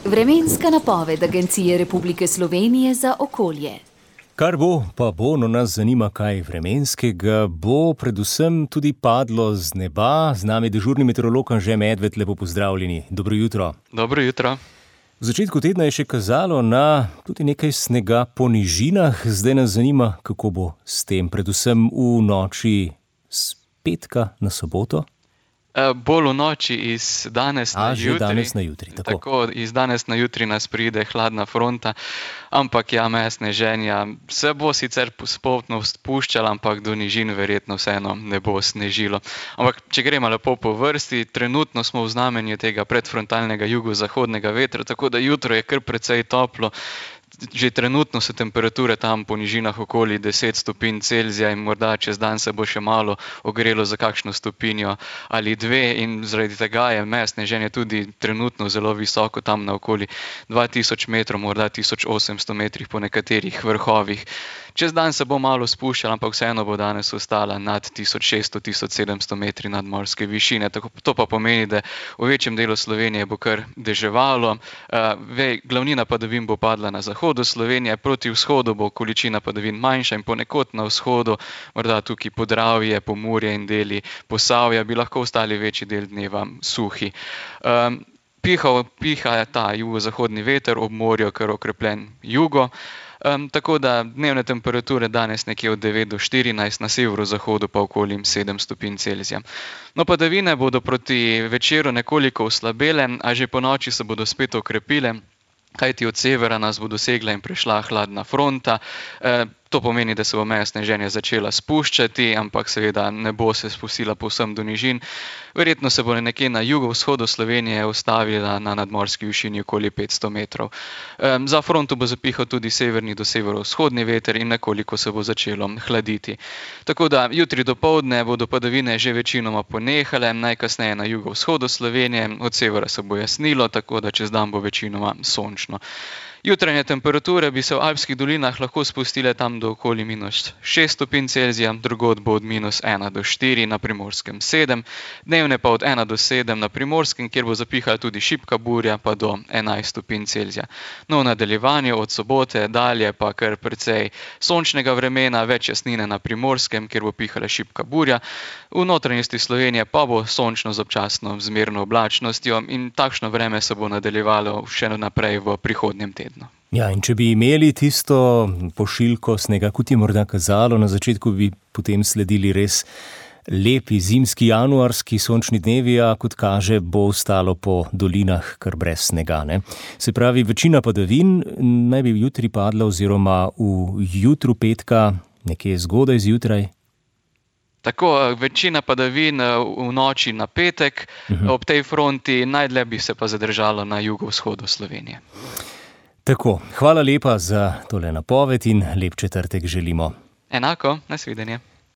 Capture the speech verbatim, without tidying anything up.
Vremenska napoved Agencije Republike Slovenije za okolje. Kar bo, pa bo, no nas zanima, kaj vremenskega bo, predvsem tudi padlo z neba. Z nami dežurni meteorolog Anže Medved, lepo pozdravljeni. Dobro jutro. Dobro jutro. V začetku tedna je še kazalo na tudi nekaj snega po nižinah. Zdaj nas zanima, kako bo s tem, predvsem v noči s petka na soboto. Uh, bolj v noči iz danes A, na že jutri. danes na jutri, tako. Tako, iz danes na jutri nas pride hladna fronta, ampak ja, meja sneženja se bo sicer postopno spuščala, ampak do nižin verjetno vseeno ne bo snežilo. Ampak če gremo lepo po vrsti, trenutno smo v znamenju tega predfrontalnega jugozahodnega vetra, tako da jutro je kar precej toplo. Že trenutno so temperature tam po nižinah okoli deset stopinj Celzija in morda čez dan se bo še malo ogrelo za kakšno stopinjo ali dve, in zaradi tega je meja sneženja tudi trenutno zelo visoko, tam na okoli dva tisoč metrov, morda tisoč osemsto metrih po nekaterih vrhovih. Čez dan se bo malo spuščala, ampak vseeno bo danes ostala nad tisoč šeststo do tisoč sedemsto metri nadmorske višine. Tako, to pa pomeni, da v večjem delu Slovenije bo kar deževalo. Uh, ve, glavnina padavin bo padla na zahodu Slovenije, proti vzhodu bo količina padavin manjša in ponekod na vzhodu, morda tukaj Podravje, Pomurje in deli Posavja, bi lahko ostali večji del dneva suhi. Um, piha, piha ta jugozahodni veter, ob morju kar okrepljen jugo. Um, tako da dnevne temperature danes nekje od devet do štirinajst, na severozahodu pa okoli sedem stopinj Celzija. No, padavine bodo proti večeru nekoliko oslabele, a že po noči se bodo spet okrepile, kajti od severa nas bo dosegla in prešla hladna fronta. E, to pomeni, da se bo meja sneženja začela spuščati, ampak seveda ne bo se spustila povsem do nižin. Verjetno se bo nekje na jugovzhodu Slovenije ustavila na nadmorski višini okoli petsto metrov. E, za fronto bo zapihal tudi severni do severovzhodni veter in nekoliko se bo začelo hladiti. Tako da jutri dopoldne bodo padavine že večinoma ponehale, najkasneje na jugovzhodu Slovenije, od severa se bo jasnilo, tako da čez dan bo večinoma sončno. Jutranje temperature bi se v alpskih dolinah lahko spustile tam do okoli minus šest stopinj Celzija, drugod bo od minus ena do štiri, na Primorskem sedem, dnevne pa od ena do sedem na Primorskem, kjer bo zapihala tudi šibka burja, pa do enajst stopinj Celzija. No, v nadaljevanju od sobote dalje pa kar precej sončnega vremena, več jasnine na Primorskem, kjer bo pihala šibka burja, v notranjosti Slovenije pa bo sončno z občasno zmerno oblačnostjo in takšno vreme se bo nadaljevalo še naprej v prihodnjem tednu. Ja, in če bi imeli tisto pošiljko snega, kot je morda kazalo, na začetku bi potem sledili res lepi zimski januarski sončni dnevi, a kot kaže, bo ostalo po dolinah kar brez snega, ne? Se pravi, večina padavin naj bi jutri padla oziroma v jutru petka, nekje zgodaj zjutraj. Tako, večina padavin v noči na petek, uh-huh. Ob tej fronti, najdlje bi se pa zadržalo na jugovzhodu Slovenije. Tako, hvala lepa za tole napoved in lep četrtek želimo. Enako, nasvidenje.